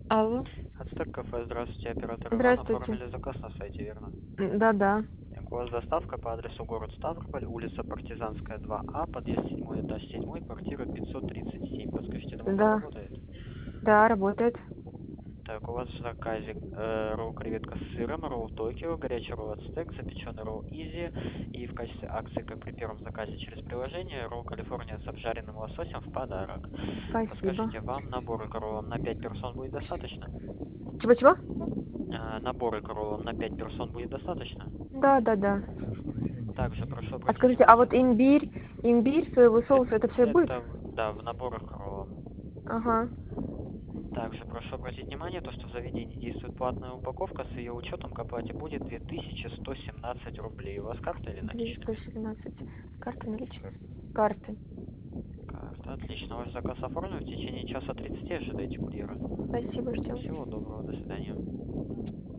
Алло, Ацтек кафе, здравствуйте, оператор Иван. здравствуйте. Оформили заказ на сайте, верно? Да-да, Так, у вас доставка по адресу город Ставрополь, улица Партизанская, 2А, подъезд 7, этаж 7, квартира 537. Подскажите, домофон да, работает? да, работает. Так, у вас в заказе ролл креветка с сыром, ролл Токио, горячий ролл Ацтек, запеченный ролл Изи и в качестве акции, как при первом заказе через приложение, ролл Калифорния с обжаренным лососем в подарок. Спасибо. Подскажите, вам набор к роллам на 5 персон будет достаточно? Чего-чего? Наборы к роллам на 5 персон будет достаточно? Да-да-да. Также прошу А обратить скажите, а внимание, вот имбирь, соевый соус, это все будет? да, в наборах к роллам. Ага. Также прошу обратить внимание, то, что в заведении действует платная упаковка, с ее учетом к оплате будет 2117 рублей. У вас карта или наличка? 217. Карта наличие? Карты. Карта, отлично. Ваш заказ оформлен, в течение часа 30 ожидайте курьера. Спасибо, ждем. Всего доброго, до свидания.